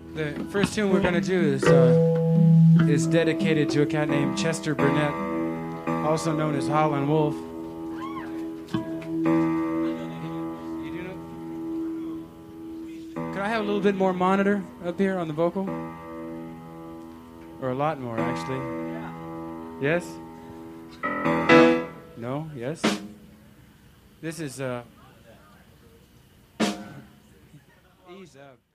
The first tune we're gonna do is dedicated to a cat named Chester Burnett, also known as Howlin' Wolf. You do know? Could I have a little bit more monitor up here on the vocal? Or a lot more, actually. Yes? No? Yes? This is ease up.